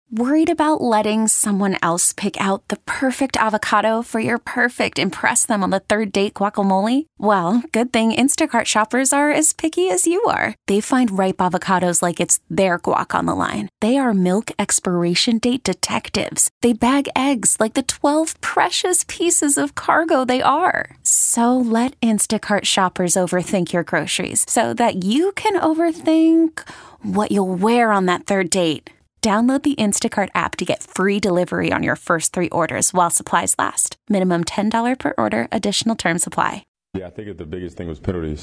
Worried about letting someone else pick out the perfect avocado for your perfect impress them on the third date guacamole? Well, good thing Instacart shoppers are as picky as you are. They find ripe avocados like it's their guac on the line. They are milk expiration date detectives. They bag eggs like the 12 precious pieces of cargo they are. So let Instacart shoppers overthink your groceries so that you can overthink what you'll wear on that third date. Download the Instacart app to get free delivery on your first 3 orders while supplies last. Minimum $10 per order. Additional terms apply. Yeah, I think the biggest thing was penalties.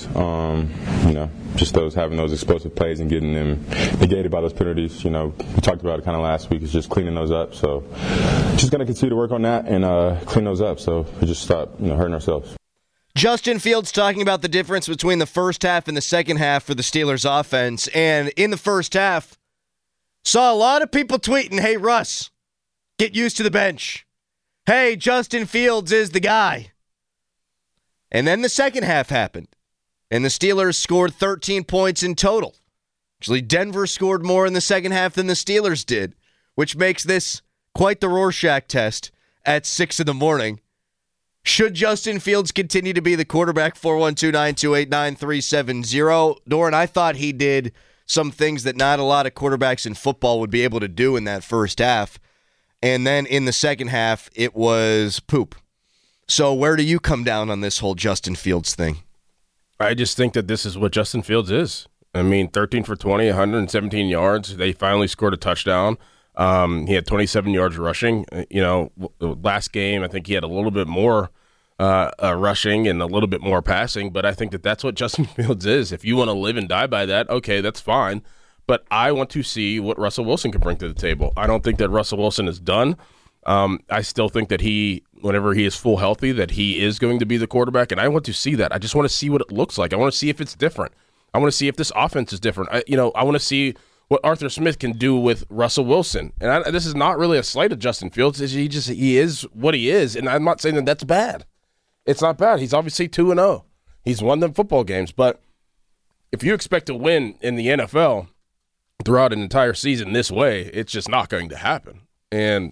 Just having those explosive plays and getting them negated by those penalties. We talked about it kind of last week. It's just cleaning those up. So just going to continue to work on that and clean those up. So we just stop, hurting ourselves. Justin Fields talking about the difference between the first half and the second half for the Steelers offense. And in the first half, saw a lot of people tweeting, hey, Russ, get used to the bench. Hey, Justin Fields is the guy. And then the second half happened, and the Steelers scored 13 points in total. Actually, Denver scored more in the second half than the Steelers did, which makes this quite the Rorschach test at 6 in the morning. Should Justin Fields continue to be the quarterback? 412-928-9370. Doran, I thought he did some things that not a lot of quarterbacks in football would be able to do in that first half. And then in the second half, it was poop. So where do you come down on this whole Justin Fields thing? I just think that this is what Justin Fields is. 13 for 20, 117 yards. They finally scored a touchdown. He had 27 yards rushing. Last game, I think he had a little bit more rushing and a little bit more passing, but I think that that's what Justin Fields is. If you want to live and die by that, okay, that's fine. But I want to see what Russell Wilson can bring to the table. I don't think that Russell Wilson is done. I still think that whenever he is full healthy, that he is going to be the quarterback, and I want to see that. I just want to see what it looks like. I want to see if it's different. I want to see if this offense is different. I want to see what Arthur Smith can do with Russell Wilson. And this is not really a slight of Justin Fields. He is what he is, and I'm not saying that that's bad. It's not bad. He's obviously 2-0. He's won them football games. But if you expect to win in the NFL throughout an entire season this way, it's just not going to happen. And,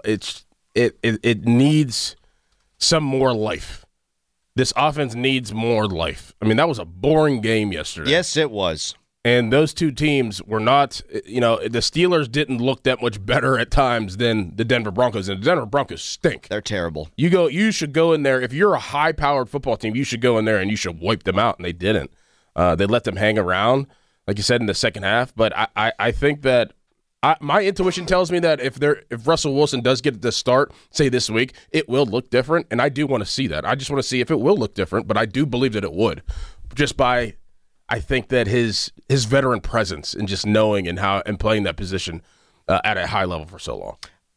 it needs some more life. This offense needs more life. That was a boring game yesterday. Yes, it was. And those two teams were not, the Steelers didn't look that much better at times than the Denver Broncos. And the Denver Broncos stink. They're terrible. You should go in there. If you're a high-powered football team, you should go in there and you should wipe them out. And they didn't. They let them hang around, like you said, in the second half. But I think that my intuition tells me that if Russell Wilson does get the start, say this week, it will look different. And I do want to see that. I just want to see if it will look different. But I do believe that it would. Just by... I think that his veteran presence and just knowing and playing that position at a high level for so long.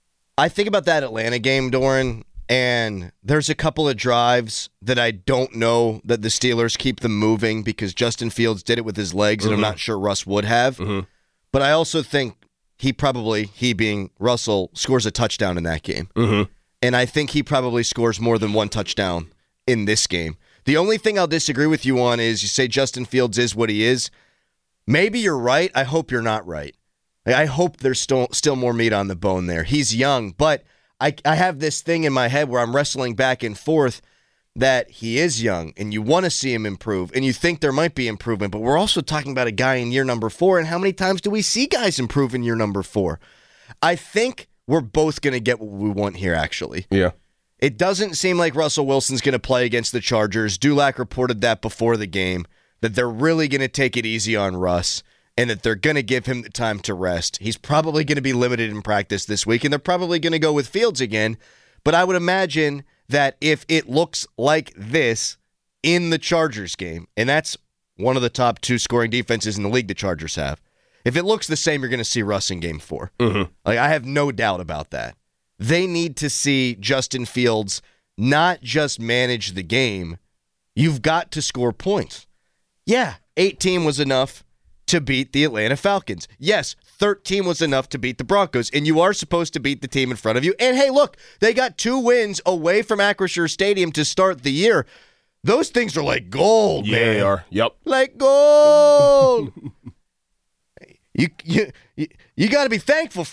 I think about that Atlanta game, Doran, and there's a couple of drives that I don't know that the Steelers keep them moving because Justin Fields did it with his legs, and I'm not sure Russ would have. Mm-hmm. But I also think he being Russell, scores a touchdown in that game. Mm-hmm. And I think he probably scores more than one touchdown in this game. The only thing I'll disagree with you on is you say Justin Fields is what he is. Maybe you're right. I hope you're not right. I hope there's still more meat on the bone there. He's young, but I have this thing in my head where I'm wrestling back and forth that he is young and you want to see him improve and you think there might be improvement, but we're also talking about a guy in year number 4, and how many times do we see guys improve in year number 4? I think we're both going to get what we want here, actually. Yeah. It doesn't seem like Russell Wilson's going to play against the Chargers. Dulac reported that before the game, that they're really going to take it easy on Russ and that they're going to give him the time to rest. He's probably going to be limited in practice this week, and they're probably going to go with Fields again. But I would imagine that if it looks like this in the Chargers game, and that's one of the top 2 scoring defenses in the league the Chargers have, if it looks the same, you're going to see Russ in game 4. Mm-hmm. I have no doubt about that. They need to see Justin Fields not just manage the game. You've got to score points. Yeah, 18 was enough to beat the Atlanta Falcons. Yes, 13 was enough to beat the Broncos, and you are supposed to beat the team in front of you. And hey, look, they got 2 wins away from Acrisure Stadium to start the year. Those things are like gold, man. Yeah, they are. Yep. Like gold. You got to be thankful for that.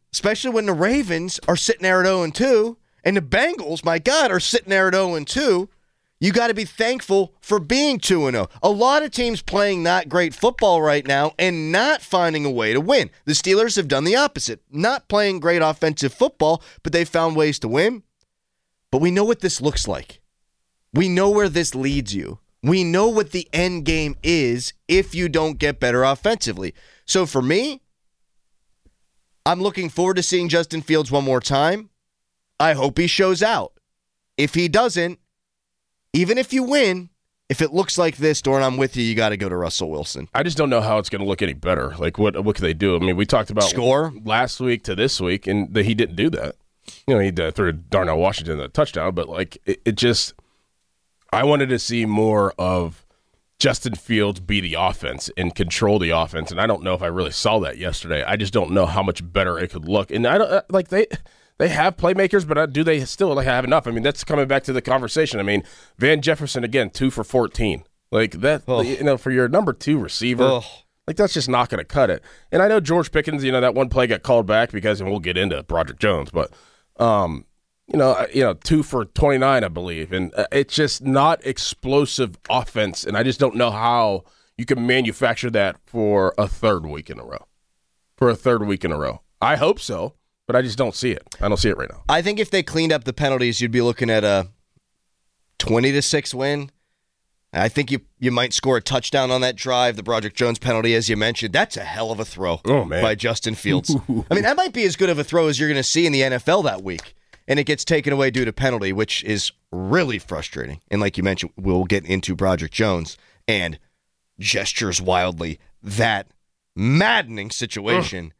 especially when the Ravens are sitting there at 0-2, and the Bengals, my God, are sitting there at 0-2. You got to be thankful for being 2-0. A lot of teams playing not great football right now and not finding a way to win. The Steelers have done the opposite. Not playing great offensive football, but they've found ways to win. But we know what this looks like. We know where this leads you. We know what the end game is if you don't get better offensively. So for me, I'm looking forward to seeing Justin Fields one more time. I hope he shows out. If he doesn't, even if you win, if it looks like this, Doran, I'm with you. You got to go to Russell Wilson. I just don't know how it's going to look any better. Like, what can they do? I mean, we talked about score last week to this week, and he didn't do that. You know, he threw Darnell Washington a touchdown, but like it just, I wanted to see more of Justin Fields be the offense and control the offense, and I don't know if I really saw that yesterday. I just don't know how much better it could look, and I don't like They have playmakers, but do they still have enough? I mean, that's coming back to the conversation. I mean, Van Jefferson, again, 2 for 14. Like that, for your number 2 receiver, like that's just not going to cut it. And I know George Pickens, that one play got called back because, and we'll get into Broderick Jones, but, 2 for 29, I believe. And it's just not explosive offense. And I just don't know how you can manufacture that for a third week in a row. I hope so. But I just don't see it. I don't see it right now. I think if they cleaned up the penalties, you'd be looking at a 20-6 win. I think you might score a touchdown on that drive. The Broderick Jones penalty, as you mentioned, that's a hell of a throw by Justin Fields. I mean, that might be as good of a throw as you're going to see in the NFL that week. And it gets taken away due to penalty, which is really frustrating. And like you mentioned, we'll get into Broderick Jones and gestures wildly. That maddening situation.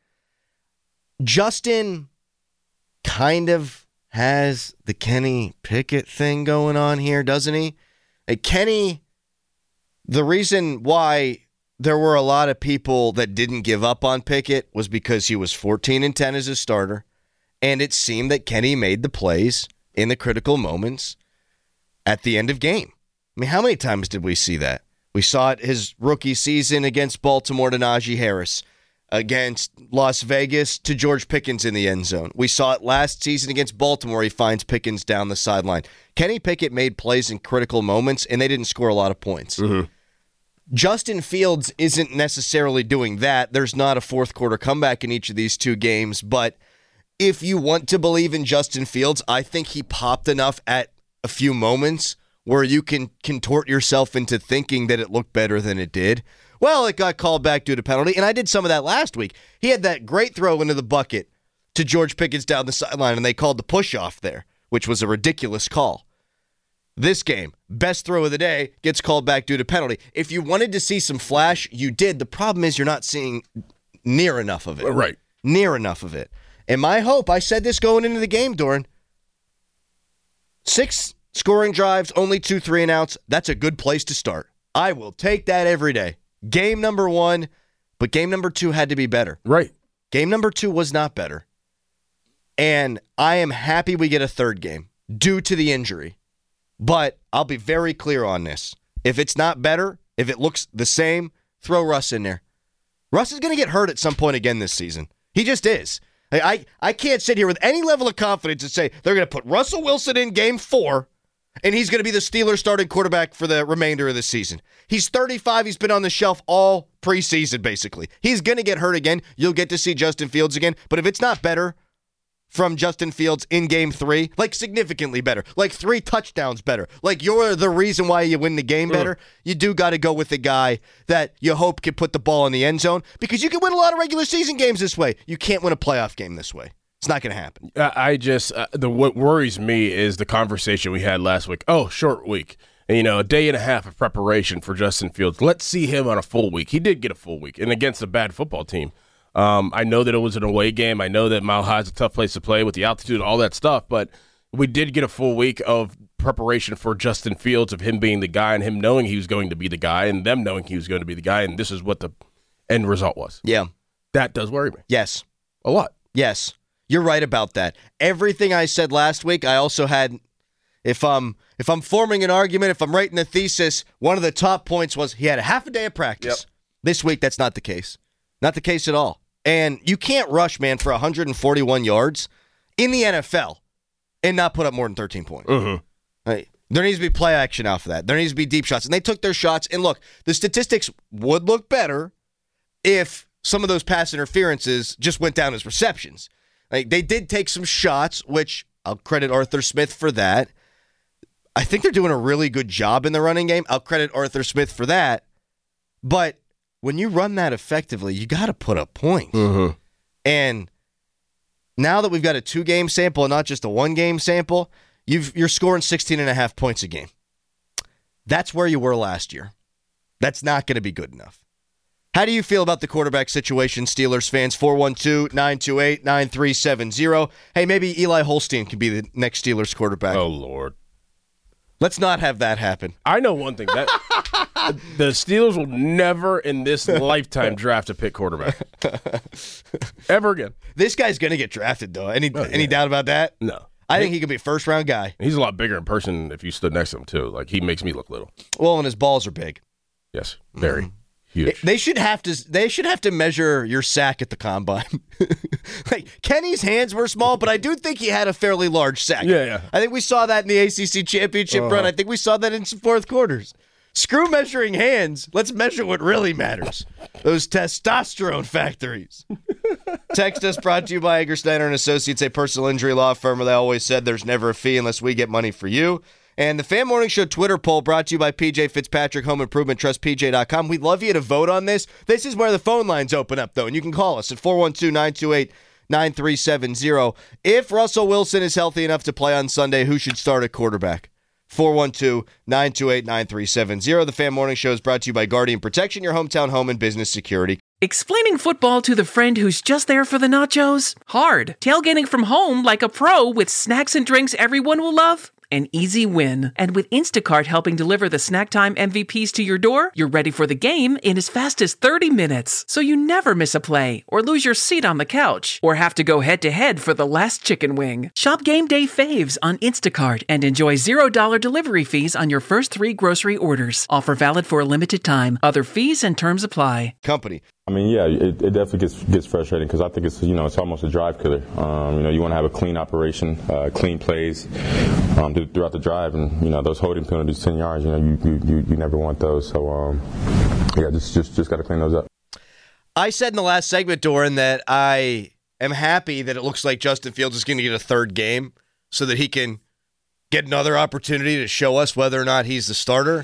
Justin kind of has the Kenny Pickett thing going on here, doesn't he? Kenny, the reason why there were a lot of people that didn't give up on Pickett was because he was 14-10 as a starter, and it seemed that Kenny made the plays in the critical moments at the end of game. I mean, how many times did we see that? We saw it his rookie season against Baltimore to Najee Harris, against Las Vegas to George Pickens in the end zone. We saw it last season against Baltimore. He finds Pickens down the sideline. Kenny Pickett made plays in critical moments, and they didn't score a lot of points. Mm-hmm. Justin Fields isn't necessarily doing that. There's not a fourth quarter comeback in each of these two games, but if you want to believe in Justin Fields, I think he popped enough at a few moments where you can contort yourself into thinking that it looked better than it did. Well, it got called back due to penalty, and I did some of that last week. He had that great throw into the bucket to George Pickens down the sideline, and they called the push-off there, which was a ridiculous call. This game, best throw of the day, gets called back due to penalty. If you wanted to see some flash, you did. The problem is you're not seeing near enough of it. Right. Near enough of it. And my hope, I said this going into the game, Doran, 6 scoring drives, only 2 3-and-outs. That's a good place to start. I will take that every day. Game number 1, but game number 2 had to be better. Right. Game number 2 was not better. And I am happy we get a third game due to the injury. But I'll be very clear on this. If it's not better, if it looks the same, throw Russ in there. Russ is going to get hurt at some point again this season. He just is. I can't sit here with any level of confidence and say they're going to put Russell Wilson in game 4 and he's going to be the Steelers starting quarterback for the remainder of the season. He's 35. He's been on the shelf all preseason, basically. He's going to get hurt again. You'll get to see Justin Fields again. But if it's not better from Justin Fields in game 3, like significantly better, like 3 touchdowns better, like you're the reason why you win the game better, you do got to go with the guy that you hope can put the ball in the end zone, because you can win a lot of regular season games this way. You can't win a playoff game this way. It's not going to happen. I just what worries me is the conversation we had last week. Oh, short week. And, a day and a half of preparation for Justin Fields. Let's see him on a full week. He did get a full week, and against a bad football team. I know that it was an away game. I know that Mile High is a tough place to play with the altitude and all that stuff, but we did get a full week of preparation for Justin Fields, of him being the guy and him knowing he was going to be the guy and them knowing he was going to be the guy, and this is what the end result was. Yeah. That does worry me. Yes. A lot. Yes. You're right about that. Everything I said last week, I also had, if I'm forming an argument, if I'm writing a thesis, one of the top points was he had a half a day of practice. Yep. This week, that's not the case. Not the case at all. And you can't rush, man, for 141 yards in the NFL and not put up more than 13 points. Right? There needs to be play action off of that. There needs to be deep shots. And they took their shots. And look, the statistics would look better if some of those pass interferences just went down as receptions. Like, they did take some shots, which I'll credit Arthur Smith for that. I think they're doing a really good job in the running game. I'll credit Arthur Smith for that. But when you run that effectively, you got to put up points. And now that we've got a 2-game sample and not just a 1-game sample, you're scoring 16.5 points a game. That's where you were last year. That's not going to be good enough. How do you feel about the quarterback situation, Steelers fans? 412-928-9370. Hey, maybe Eli Holstein could be the next Steelers quarterback. Oh, Lord. Let's not have that happen. I know one thing. That the Steelers will never in this lifetime draft a Pitt quarterback. Ever again. This guy's going to get drafted, though. Any doubt about that? No. I think he could be a first-round guy. He's a lot bigger in person if you stood next to him, too. Like, he makes me look little. Well, and his balls are big. Yes, very huge. They should have to measure your sack at the combine. Like, Kenny's hands were small, but I do think he had a fairly large sack. Yeah. I think we saw that in the ACC championship run. I think we saw that in some fourth quarters. Screw measuring hands. Let's measure what really matters. Those testosterone factories. Text us, brought to you by Egger Snyder and Associates, a personal injury law firm where they always said there's never a fee unless we get money for you. And the Fan Morning Show Twitter poll brought to you by PJ Fitzpatrick, Home Improvement Trust, PJ.com. We'd love you to vote on this. This is where the phone lines open up, though, and you can call us at 412-928-9370. If Russell Wilson is healthy enough to play on Sunday, who should start at quarterback? 412-928-9370. The Fan Morning Show is brought to you by Guardian Protection, your hometown home and business security. Explaining football to the friend who's just there for the nachos? Hard. Tailgating from home like a pro with snacks and drinks everyone will love? An easy win. And with Instacart helping deliver the snack time MVPs to your door, you're ready for the game in as fast as 30 minutes. So you never miss a play, or lose your seat on the couch, or have to go head-to-head for the last chicken wing. Shop Game Day Faves on Instacart and enjoy $0 delivery fees on your first 3 grocery orders. Offer valid for a limited time. Other fees and terms apply. Company. I mean, yeah, it definitely gets frustrating because I think it's almost a drive killer. You want to have a clean operation, clean plays throughout the drive, and those holding penalties 10 yards. You never want those. So just got to clean those up. I said in the last segment, Doran, that I am happy that it looks like Justin Fields is going to get a third game so that he can get another opportunity to show us whether or not he's the starter.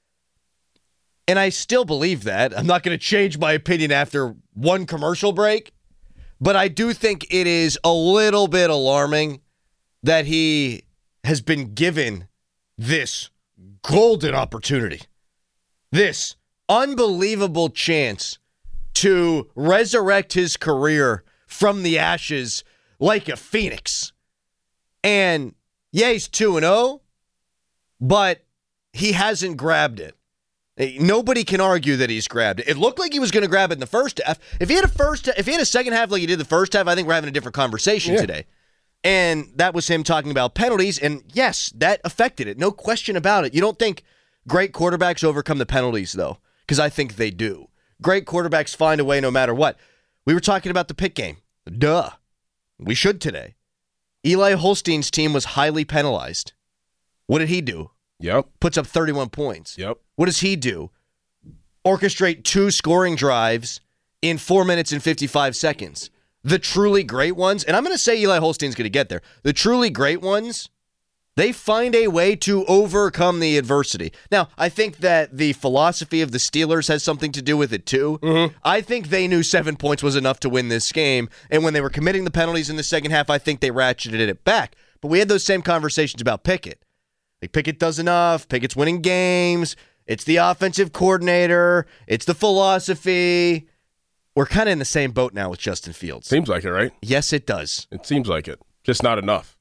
And I still believe that. I'm not going to change my opinion after one commercial break, but I do think it is a little bit alarming that he has been given this golden opportunity, this unbelievable chance to resurrect his career from the ashes like a phoenix. And yeah, he's 2-0, but he hasn't grabbed it. Nobody can argue that he's grabbed it. It looked like he was going to grab it in the first half. If he had a second half like he did the first half, I think we're having a different conversation today. And that was him talking about penalties. And yes, that affected it. No question about it. You don't think great quarterbacks overcome the penalties, though, because I think they do. Great quarterbacks find a way no matter what. We were talking about the Pitt game. Duh. We should today. Eli Holstein's team was highly penalized. What did he do? Yep. Puts up 31 points. Yep. What does he do? Orchestrate 2 scoring drives in 4 minutes and 55 seconds. The truly great ones, and I'm going to say Eli Holstein's going to get there. The truly great ones, they find a way to overcome the adversity. Now, I think that the philosophy of the Steelers has something to do with it, too. Mm-hmm. I think they knew 7 points was enough to win this game, and when they were committing the penalties in the second half, I think they ratcheted it back. But we had those same conversations about Pickett. Like, Pickett does enough. Pickett's winning games. It's the offensive coordinator. It's the philosophy. We're kind of in the same boat now with Justin Fields. Seems like it, right? Yes, it does. It seems like it. Just not enough.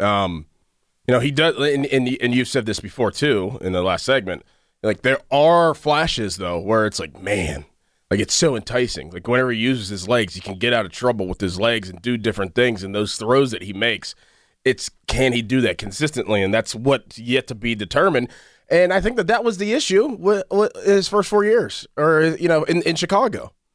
He does, and you've said this before, too, in the last segment. Like, there are flashes, though, where it's like, man, like, it's so enticing. Like, whenever he uses his legs, he can get out of trouble with his legs and do different things. And those throws that he makes, can he do that consistently? And that's what's yet to be determined. And I think that was the issue with his first 4 years, or in Chicago.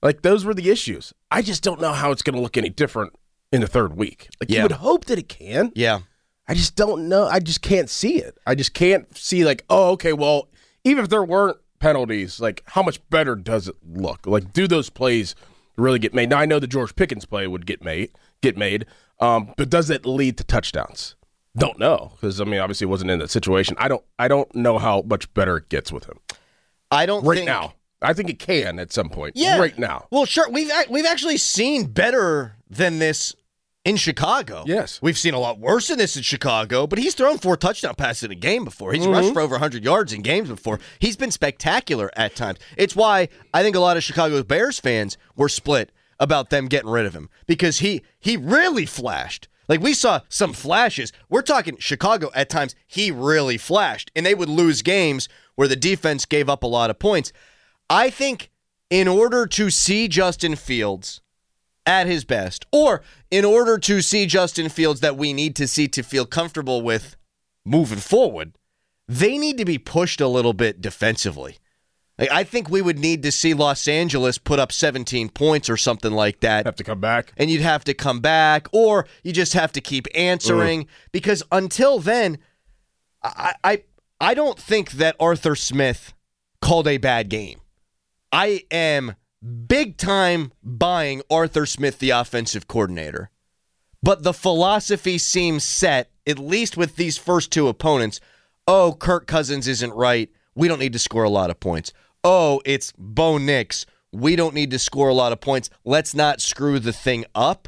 Like, those were the issues. I just don't know how it's going to look any different in the third week. Like, you would hope that it can. Yeah. I just don't know. I just can't see it. I just can't see, like, oh, okay, well, even if there weren't penalties, like, how much better does it look? Like, do those plays really get made? Now, I know the George Pickens play would get made, but does it lead to touchdowns? Don't know, because, I mean, obviously it wasn't in that situation. I don't know how much better it gets with him. I don't right think... now. I think it can at some point. Yeah. Right now. Well, sure. We've actually seen better than this in Chicago. Yes. We've seen a lot worse than this in Chicago, but he's thrown 4 touchdown passes in a game before. He's rushed for over 100 yards in games before. He's been spectacular at times. It's why I think a lot of Chicago Bears fans were split about them getting rid of him, because he really flashed. Like, we saw some flashes. We're talking Chicago at times. He really flashed, and they would lose games where the defense gave up a lot of points. I think in order to see Justin Fields at his best, or in order to see Justin Fields that we need to see to feel comfortable with moving forward, they need to be pushed a little bit defensively. Like, I think we would need to see Los Angeles put up 17 points or something like that. Have to come back. And you'd have to come back, or you just have to keep answering, because until then, I don't think that Arthur Smith called a bad game. I am big time buying Arthur Smith, the offensive coordinator. But the philosophy seems set, at least with these first 2 opponents. Oh, Kirk Cousins isn't right. We don't need to score a lot of points. Oh, it's Bo Nix. We don't need to score a lot of points. Let's not screw the thing up.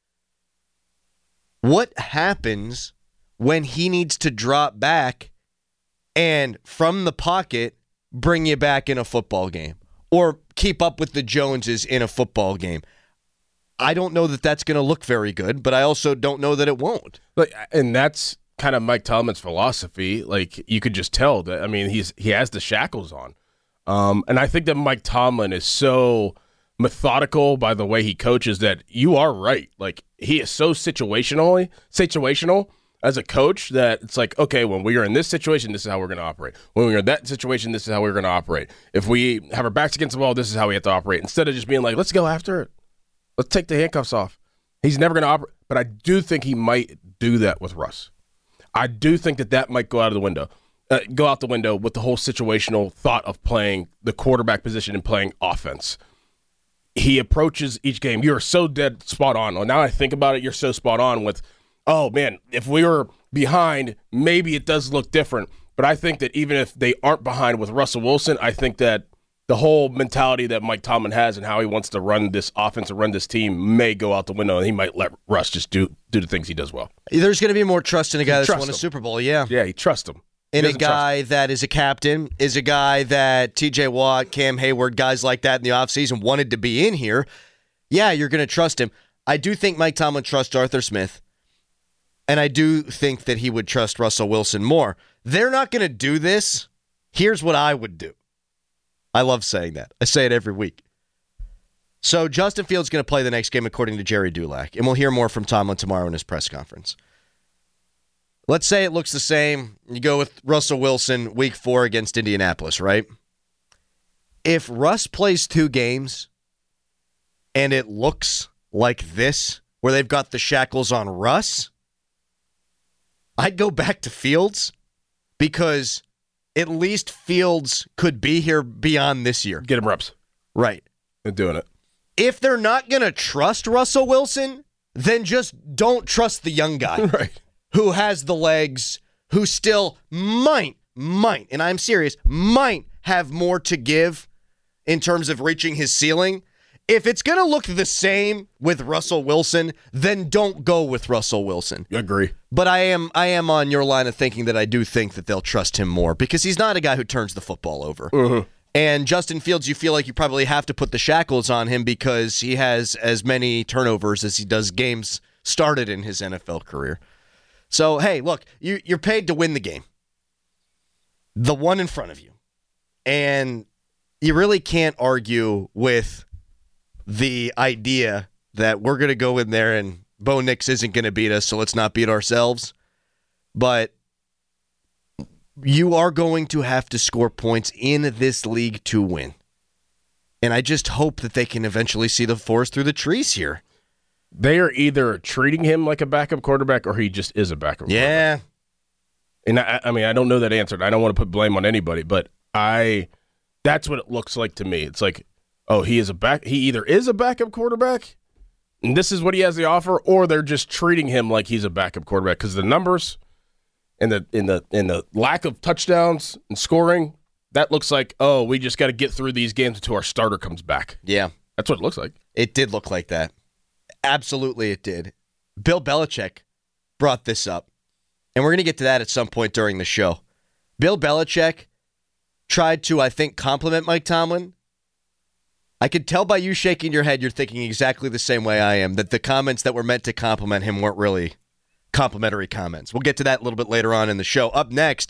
What happens when he needs to drop back and from the pocket bring you back in a football game? Or keep up with the Joneses in a football game? I don't know that that's going to look very good, but I also don't know that it won't. And that's kind of Mike Tomlin's philosophy. Like, you could just tell that, I mean, he has the shackles on. And I think that Mike Tomlin is so methodical by the way he coaches that you are right. Like, he is so situational as a coach that it's like, okay, when we are in this situation, this is how we're going to operate. When we're in that situation, this is how we're going to operate. If we have our backs against the wall, this is how we have to operate. Instead of just being like, let's go after it. Let's take the handcuffs off. He's never going to operate. But I do think he might do that with Russ. I do think that might go out the window with the whole situational thought of playing the quarterback position and playing offense. He approaches each game. You're so dead spot on. Well, now I think about it, you're so spot on with, oh, man, if we were behind, maybe it does look different. But I think that even if they aren't behind with Russell Wilson, I think that the whole mentality that Mike Tomlin has and how he wants to run this offense and run this team may go out the window, and he might let Russ just do the things he does well. There's going to be more trust in a guy that's won a Super Bowl, yeah. Yeah, he trusts him. And a guy that is a captain, is a guy that TJ Watt, Cam Hayward, guys like that in the offseason wanted to be in here. Yeah, you're going to trust him. I do think Mike Tomlin trusts Arthur Smith. And I do think that he would trust Russell Wilson more. They're not going to do this. Here's what I would do. I love saying that. I say it every week. So Justin Fields is going to play the next game according to Jerry Dulac. And we'll hear more from Tomlin tomorrow in his press conference. Let's say it looks the same. You go with Russell Wilson week 4 against Indianapolis, right? If Russ plays 2 games and it looks like this, where they've got the shackles on Russ, I'd go back to Fields, because at least Fields could be here beyond this year. Get him reps. Right. They're doing it. If they're not going to trust Russell Wilson, then just don't trust the young guy. Right. Who has the legs, who still might, and I'm serious, might have more to give in terms of reaching his ceiling. If it's going to look the same with Russell Wilson, then don't go with Russell Wilson. I agree. But I am on your line of thinking that I do think that they'll trust him more, because he's not a guy who turns the football over. Mm-hmm. And Justin Fields, you feel like you probably have to put the shackles on him because he has as many turnovers as he does games started in his NFL career. So, hey, look, you're paid to win the game. The one in front of you. And you really can't argue with the idea that we're going to go in there and Bo Nix isn't going to beat us, so let's not beat ourselves. But you are going to have to score points in this league to win. And I just hope that they can eventually see the forest through the trees here. They are either treating him like a backup quarterback or he just is a backup quarterback. And I mean, I don't know that answer. I don't want to put blame on anybody, but that's what it looks like to me. It's like, oh, he either is a backup quarterback and this is what he has to offer, or they're just treating him like he's a backup quarterback because the numbers and the lack of touchdowns and scoring, that looks like, oh, we just got to get through these games until our starter comes back. Yeah. That's what it looks like. It did look like that. Absolutely it did. Bill Belichick brought this up, and we're going to get to that at some point during the show. Bill Belichick tried to, I think, compliment Mike Tomlin. I could tell by you shaking your head you're thinking exactly the same way I am, that the comments that were meant to compliment him weren't really complimentary comments. We'll get to that a little bit later on in the show. Up next,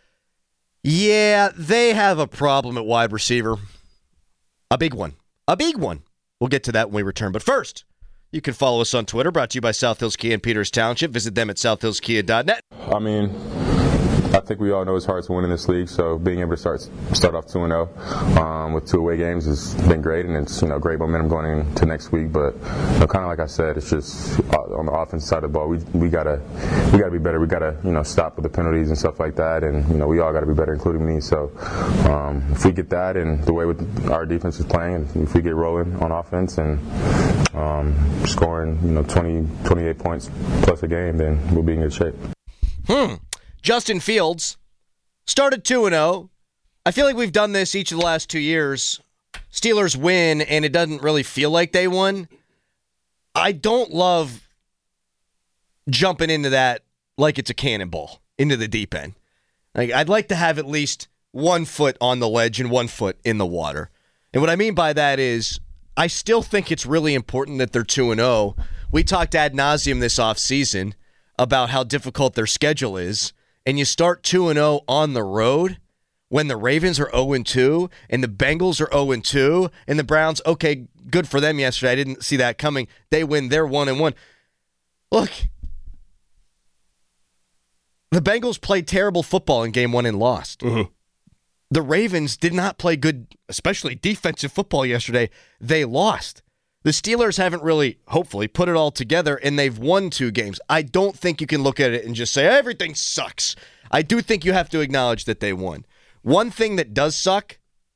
yeah, they have a problem at wide receiver. A big one. A big one. We'll get to that when we return. But first, you can follow us on Twitter, brought to you by South Hills Kia in Peters Township. Visit them at southhillskia.net. I mean, I think we all know it's hard to win in this league, so being able to start off 2-0 with 2 away games has been great, and it's great momentum going into next week. But kind of like I said, it's just on the offensive side of the ball, we gotta be better. We gotta stop with the penalties and stuff like that, and we all gotta be better, including me. So if we get that, and the way our defense is playing, and if we get rolling on offense and scoring 28 points plus a game, then we'll be in good shape. Justin Fields started 2-0. I feel like we've done this each of the last 2 years. Steelers win, and it doesn't really feel like they won. I don't love jumping into that like it's a cannonball, into the deep end. I'd like to have at least 1 foot on the ledge and 1 foot in the water. And what I mean by that is I still think it's really important that they're 2-0. We talked ad nauseum this offseason about how difficult their schedule is. And you start 2-0 on the road when the Ravens are 0-2 and the Bengals are 0-2 and the Browns, okay, good for them yesterday. I didn't see that coming. They win. They're 1-1. Look, the Bengals played terrible football in game 1 and lost. Mm-hmm. The Ravens did not play good, especially defensive football yesterday. They lost. The Steelers haven't really, hopefully, put it all together, and they've won 2 games. I don't think you can look at it and just say, everything sucks. I do think you have to acknowledge that they won. One thing that does suck,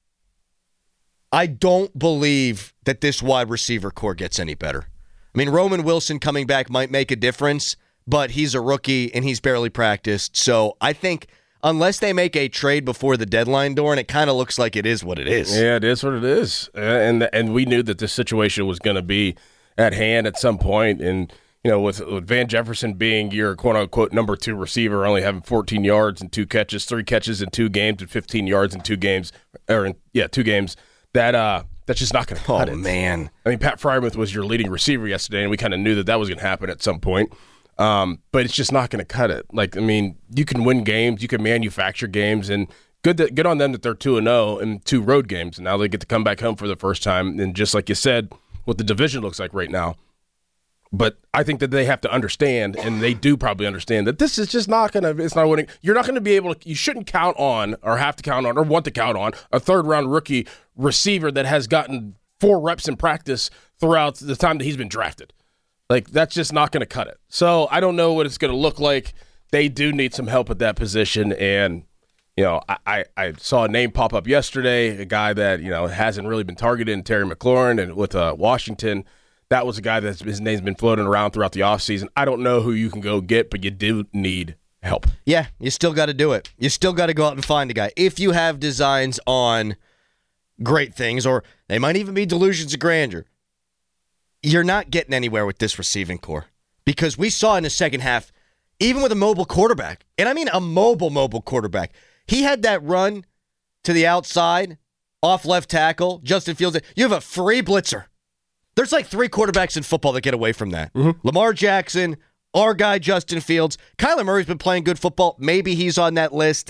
I don't believe that this wide receiver core gets any better. I mean, Roman Wilson coming back might make a difference, but he's a rookie, and he's barely practiced. So I think unless they make a trade before the deadline door, and it kind of looks like it is what it is. Yeah, it is what it is. And we knew that this situation was going to be at hand at some point. And, with Van Jefferson being your quote-unquote number 2 receiver, only having 14 yards and 2 catches, 3 catches in 2 games and 15 yards in 2 games, 2 games, that's just not going to cut it. Oh, man. I mean, Pat Freiermuth was your leading receiver yesterday, and we kind of knew that was going to happen at some point. But it's just not going to cut it. You can win games, you can manufacture games, and good on them that they're 2-0 in 2 road games. And now they get to come back home for the first time. And just like you said, what the division looks like right now. But I think that they have to understand, and they do probably understand, that this is just not going to – it's not winning. You're not going to be able to – you shouldn't count on or have to count on or want to count on a third-round rookie receiver that has gotten 4 reps in practice throughout the time that he's been drafted. That's just not going to cut it. So I don't know what it's going to look like. They do need some help at that position. And, I saw a name pop up yesterday, a guy that, hasn't really been targeted in Terry McLaurin and with Washington. That was a guy that his name's been floating around throughout the offseason. I don't know who you can go get, but you do need help. Yeah, you still got to do it. You still got to go out and find a guy. If you have designs on great things, or they might even be delusions of grandeur, you're not getting anywhere with this receiving core, because we saw in the second half, even with a mobile quarterback, and I mean a mobile quarterback, he had that run to the outside, off left tackle, Justin Fields. You have a free blitzer. There's 3 quarterbacks in football that get away from that. Mm-hmm. Lamar Jackson, our guy Justin Fields. Kyler Murray's been playing good football. Maybe he's on that list.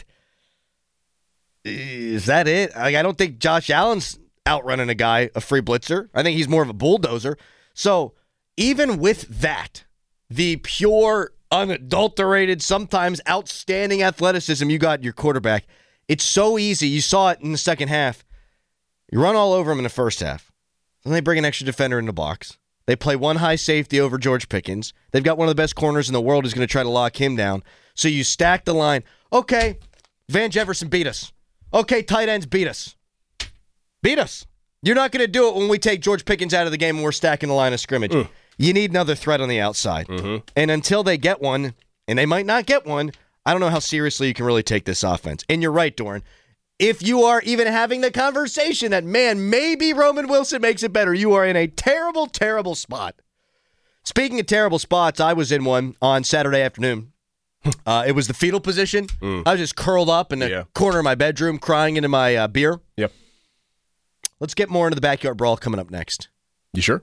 Is that it? I don't think Josh Allen's outrunning a guy, a free blitzer. I think he's more of a bulldozer. So even with that, the pure, unadulterated, sometimes outstanding athleticism you got in your quarterback, it's so easy. You saw it in the second half. You run all over them in the first half. Then they bring an extra defender in the box. They play one high safety over George Pickens. They've got one of the best corners in the world who's going to try to lock him down. So you stack the line. Okay, Van Jefferson beat us. Okay, tight ends beat us. Beat us. You're not going to do it when we take George Pickens out of the game and we're stacking the line of scrimmage. You need another threat on the outside. And until they get one, and they might not get one, I don't know how seriously you can really take this offense. And you're right, Doran. If you are even having the conversation that, man, maybe Roman Wilson makes it better, you are in a terrible, terrible spot. Speaking of terrible spots, I was in one on Saturday afternoon. It was the fetal position. I was just curled up in the corner of my bedroom crying into my beer. Yep. Let's get more into the backyard brawl coming up next. You sure?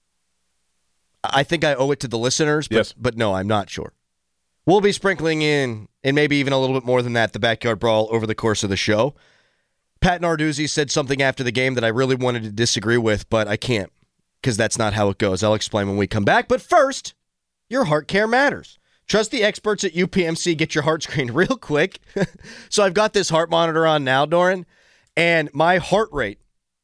I think I owe it to the listeners, but no, I'm not sure. We'll be sprinkling in, and maybe even a little bit more than that, the backyard brawl over the course of the show. Pat Narduzzi said something after the game that I really wanted to disagree with, but I can't, because that's not how it goes. I'll explain when we come back. But first, your heart care matters. Trust the experts at UPMC. Get your heart screened real quick. So I've got this heart monitor on now, Doran, and my heart rate,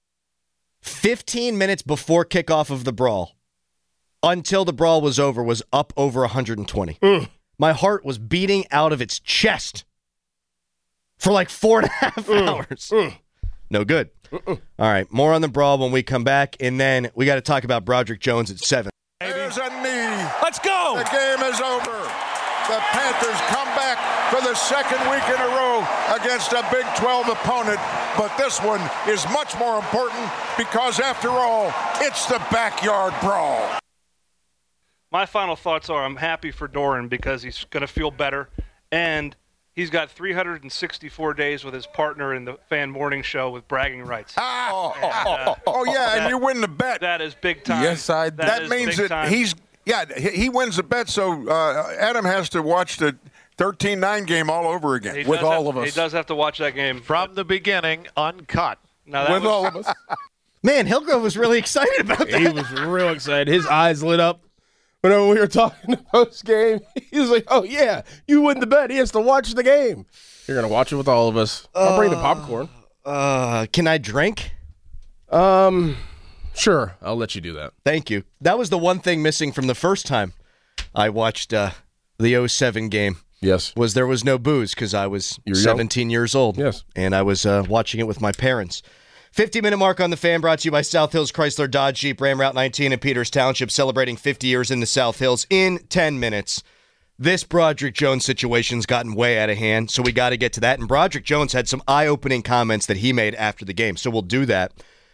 15 minutes before kickoff of the brawl, until the brawl was over, was up over 120. My heart was beating out of its chest for like 4.5 hours. No good. All right, more on the brawl when we come back, and then we got to talk about Broderick Jones at 7. There's a knee. Let's go. The game is over. The Panthers come back for the second week in a row against a Big 12 opponent, but this one is much more important because, after all, it's the backyard brawl. My final thoughts are I'm happy for Doran because he's going to feel better, and he's got 364 days with his partner in the fan morning show with bragging rights. And you win the bet. That is big time. Yes, that means that he wins the bet, so Adam has to watch the 13-9 game all over again with all of us. He does have to watch that game. From the beginning, uncut. With all of us. Man, Hillgrove was really excited about that. He was real excited. His eyes lit up. Whenever we were talking post-game, he was like, oh, yeah, you win the bet. He has to watch the game. You're going to watch it with all of us. I'll bring the popcorn. Can I drink? Sure. I'll let you do that. Thank you. That was the one thing missing from the first time I watched the 07 game. Yes. There was no booze because I was 17 years old. Yes. And I was watching it with my parents. 50-minute mark on the Fan, brought to you by South Hills Chrysler Dodge Jeep Ram Route 19 in Peters Township, celebrating 50 years in the South Hills in 10 minutes. This Broderick Jones situation's gotten way out of hand, so we got to get to that. And Broderick Jones had some eye-opening comments that he made after the game, so we'll do that.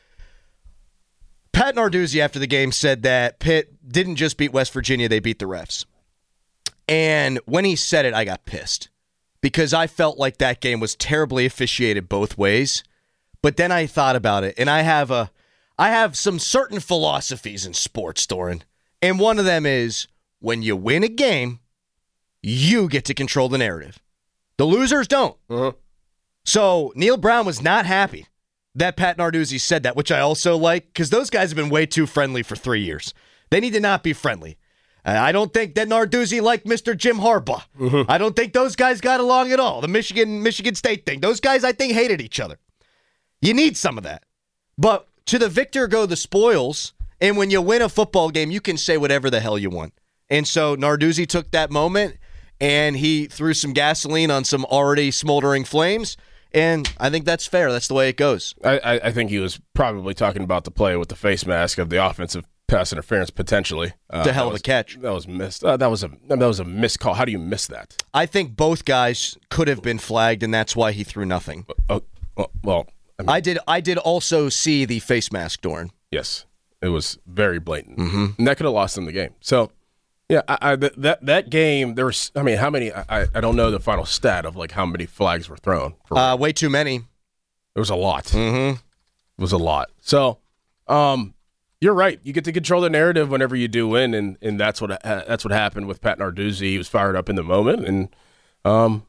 Pat Narduzzi after the game said that Pitt didn't just beat West Virginia, they beat the refs. And when he said it, I got pissed because I felt like that game was terribly officiated both ways. But then I thought about it, and I have some certain philosophies in sports, Doran. And one of them is when you win a game, you get to control the narrative. The losers don't. So Neil Brown was not happy that Pat Narduzzi said that, which I also like, because those guys have been way too friendly for 3 years. They need to not be friendly. I don't think that Narduzzi liked Mr. Jim Harbaugh. I don't think those guys got along at all. The Michigan State thing. Those guys, I think, hated each other. You need some of that. But to the victor go the spoils, and when you win a football game, you can say whatever the hell you want. And so Narduzzi took that moment, and he threw some gasoline on some already smoldering flames, and I think that's fair. That's the way it goes. I think he was probably talking about the play with the face mask of the offensive pass interference, potentially. The hell of a catch. That was missed. That was a missed call. How do you miss that? I think both guys could have been flagged, and that's why he threw nothing. Well, I did also see the face mask, Doran. Yes, it was very blatant, and that could have lost them the game. So, yeah, that game there was. I mean, how many? I don't know the final stat of like how many flags were thrown. Way too many. It was a lot. It was a lot. So, you're right. You get to control the narrative whenever you do win, and that's what happened with Pat Narduzzi. He was fired up in the moment, and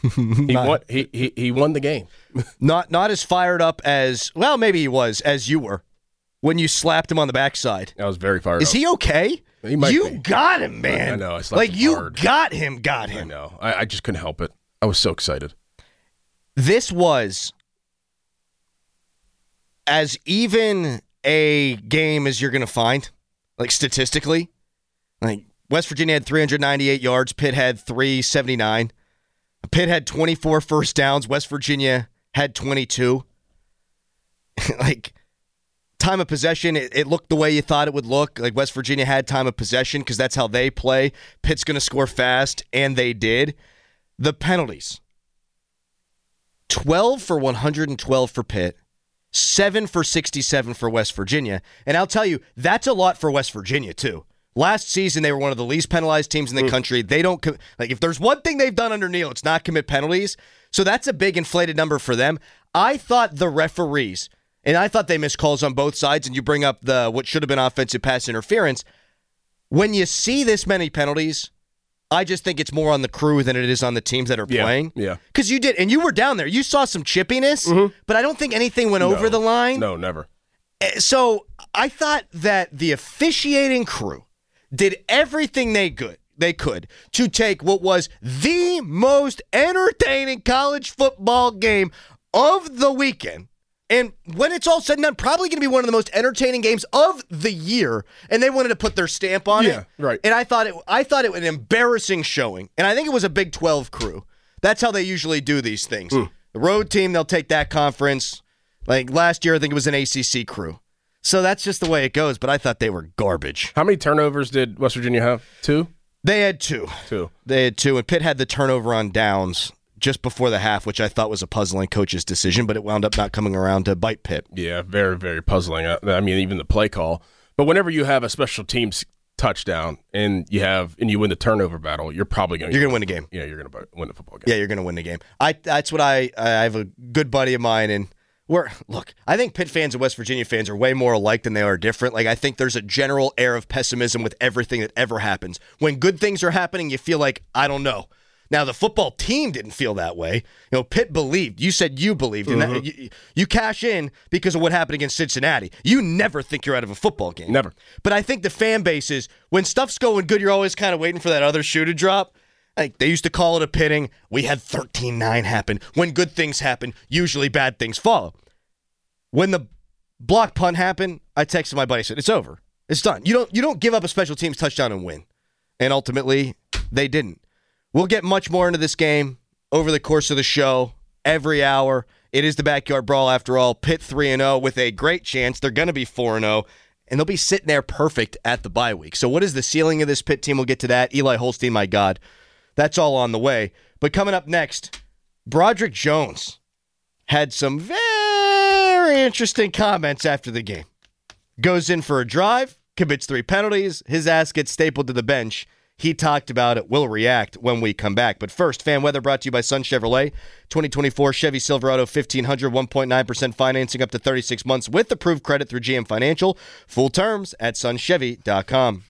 he won the game. Not as fired up as, well, maybe he was, as you were when you slapped him on the backside. I was very fired up. Is he okay? He might you be. Got him, man. I know. I slapped him hard. Got him. I know. I just couldn't help it. I was so excited. This was as even a game as you're going to find, like statistically. Like West Virginia had 398 yards. Pitt had 379. Pitt had 24 first downs. West Virginia had 22. Like, time of possession, it looked the way you thought it would look. Like, West Virginia had time of possession because that's how they play. Pitt's going to score fast, and they did. The penalties. 12 for 112 for Pitt. 7 for 67 for West Virginia. And I'll tell you, that's a lot for West Virginia, too. Last season, they were one of the least penalized teams in the country. They don't, like, if there's one thing they've done under Neal, it's not commit penalties. So that's a big inflated number for them. I thought the referees, and I thought they missed calls on both sides, and you bring up the what should have been offensive pass interference. When you see this many penalties, I just think it's more on the crew than it is on the teams that are playing. Yeah. Because you did, and you were down there. You saw some chippiness, but I don't think anything went over the line. No, never. So I thought that the officiating crew did everything they could to take what was the most entertaining college football game of the weekend. And when it's all said and done, probably going to be one of the most entertaining games of the year. And they wanted to put their stamp on it. Yeah, right. And I thought it was an embarrassing showing. And I think it was a Big 12 crew. That's how they usually do these things. The road team, they'll take that conference. Like last year, I think it was an ACC crew. So that's just the way it goes, but I thought they were garbage. How many turnovers did West Virginia have? 2? They had 2. They had 2, and Pitt had the turnover on downs just before the half, which I thought was a puzzling coach's decision, but it wound up not coming around to bite Pitt. Yeah, very, very puzzling. I mean, even the play call. But whenever you have a special teams touchdown and you win the turnover battle, you're probably going to win the game. Yeah, you're going to win the football game. Yeah, you're going to win the game. That's what I have a good buddy of mine, and I think Pitt fans and West Virginia fans are way more alike than they are different. Like, I think there's a general air of pessimism with everything that ever happens. When good things are happening, you feel like, I don't know. Now, the football team didn't feel that way. Pitt believed. You said you believed. And you cash in because of what happened against Cincinnati. You never think you're out of a football game. Never. But I think the fan base is, when stuff's going good, you're always kind of waiting for that other shoe to drop. Like, they used to call it a pitting. We had 13-9 happen. When good things happen, usually bad things follow. When the block punt happened, I texted my buddy, said, it's over. It's done. You don't give up a special teams touchdown and win. And ultimately, they didn't. We'll get much more into this game over the course of the show, every hour. It is the Backyard Brawl after all. Pitt 3-0 with a great chance. They're going to be 4-0, and they'll be sitting there perfect at the bye week. So what is the ceiling of this Pitt team? We'll get to that. Eli Holstein, my God. That's all on the way. But coming up next, Broderick Jones had some very interesting comments after the game. Goes in for a drive, commits 3 penalties. His ass gets stapled to the bench. He talked about it. We'll react when we come back. But first, fan weather brought to you by Sun Chevrolet. 2024 Chevy Silverado 1500, 1.9% financing up to 36 months with approved credit through GM Financial. Full terms at sunchevy.com.